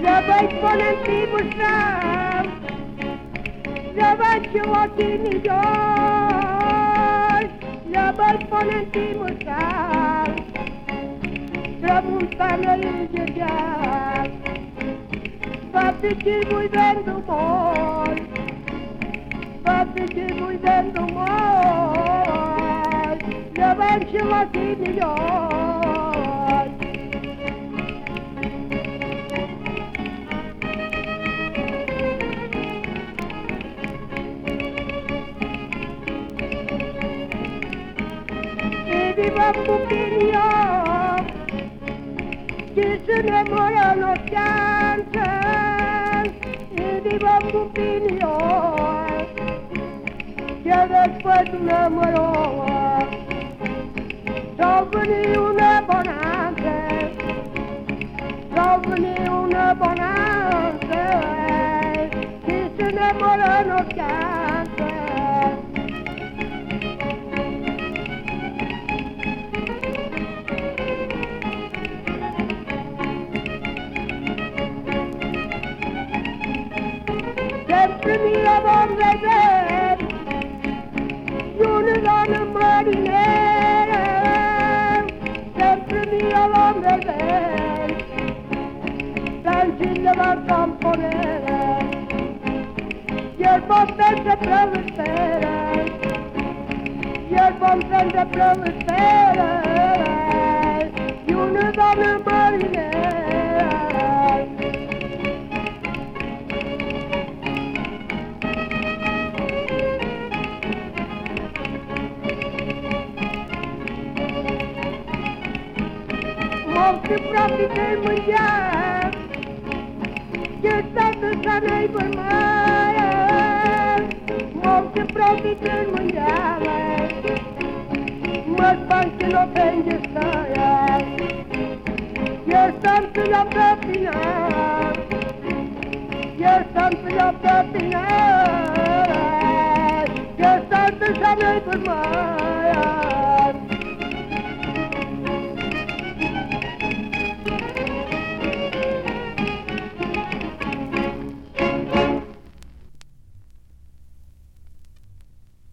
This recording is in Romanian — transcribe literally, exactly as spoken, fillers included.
să vă-i spun în timpul străv, să văd și ochii migliori, să vă-i spun în timpul străv, strămunțană îngergeat, fapte ce voi vendo mor, fapte ce voi vendo mor, să văd și ochii migliori. Viva pupiglio, che se ne muoiono piante, viva pupiglio, che después ne muoio, giovani una bonanza, giovani una bonanza, che se ne muoiono piante. Sempre mi la vom vedere, una donna marinera, sempre mi la vom vedere, tranquilla dal campo nera, e il buon sempre promettere, e il buon sempre promettere, una donna marinera. Molti propri del mondiale, che è stato sanai per me, molti propri del mondiale, ma sbanchi lo prende storia, che è stato la propina, che è stato la propina, che è stato sanai per me.